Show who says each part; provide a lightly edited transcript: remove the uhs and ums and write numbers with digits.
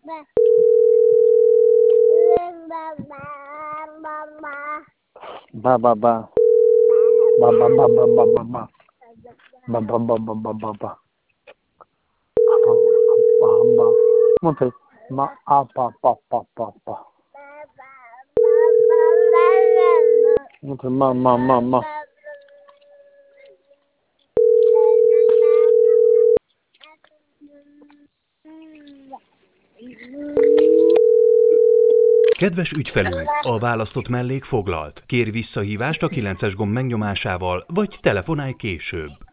Speaker 1: Ba ba ba. Ba ba ba ba ba ba ba. Ba ba ba ba ba ba ba. Ba ba. Monta aí. Ma a pa pa pa pa pa. Monta aí. Ma.
Speaker 2: Kedves ügyfelünk, a választott mellék foglalt. Kér visszahívást a 9-es gomb megnyomásával, vagy telefonálj később.